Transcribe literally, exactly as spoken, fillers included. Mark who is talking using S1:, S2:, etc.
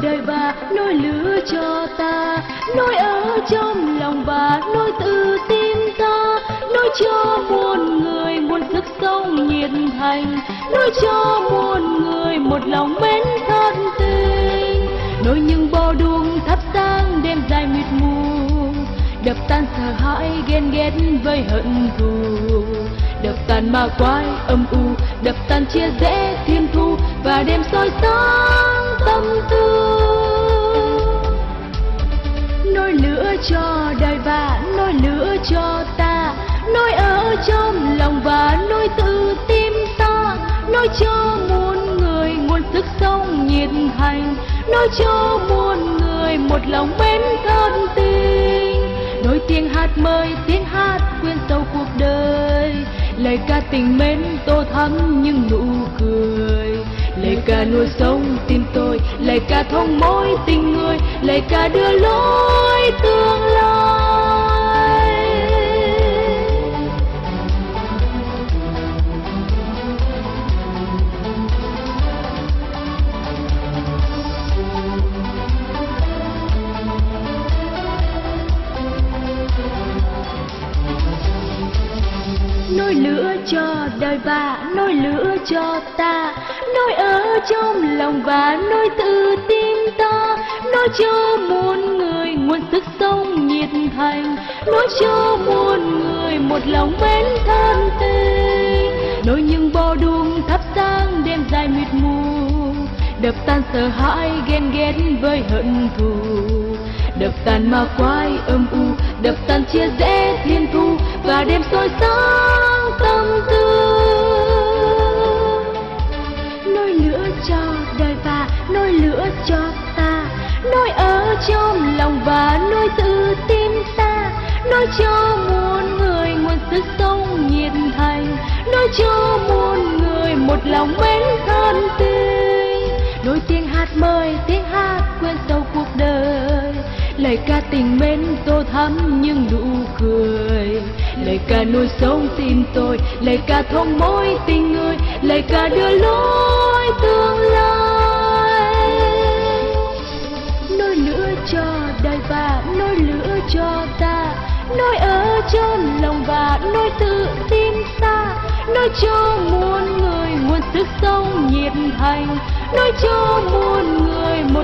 S1: đời và nối lửa cho ta, nối ở trong lòng và nối từ tim ta, nối cho muôn người muôn sức sống nhiệt thành, nối cho muôn người một lòng mến thân tình, nối những bó đuông thắp sáng đêm dài mịt mù, đập tan sợ hãi ghen ghét với hận thù, đập tan ma quái âm u, đập tan chia rẽ thiên thu và đêm soi sáng tâm tư. Nối lửa cho đời và nối lửa cho ta, nối ở trong lòng và nối từ tim ta, nối cho muôn người nguồn sức sống nhiệt thành, nối cho muôn người một lòng mến thân tình, nối tiếng hát mới tiếng hát quyên sâu cuộc đời, lời ca tình mến tô thắm những nụ cười, lời ca nuôi sống tim tôi, lời ca thông mối tình người, lời ca đưa lối tương lai. Nối lửa cho đời và nối lửa cho ta, nối ở trong lòng và nối từ tim ta, nối cho muôn người nguồn sức sống nhiệt thành, nối cho muôn người một lòng mến thân tình, nối những bó đuông thắp sáng đêm dài mịt mù, đập tan sợ hãi ghen ghét với hận thù, đập tan ma quái âm u, đập tan chia rẽ thiên thu và đêm soi sáng tâm tư. Nối lửa cho đời và nối lửa cho ta, nối ở trong lòng và nối từ tim ta, nối cho muôn người nguồn sức sống nhiệt thành, nối cho muôn người một lòng mến thân tình, nối tiếng hát mới tiếng hát quên sâu cuộc đời, lời ca tình mến tô thắm những nụ cười, lời ca nuôi sống tim tôi, lời ca thông mối tình người, lời ca đưa lối tương lai. Nối lửa cho đời và nối lửa cho ta, nối ở trong lòng và nối từ tim ta, nối cho muôn người nguồn sức sống nhiệt thành, nối cho muôn người một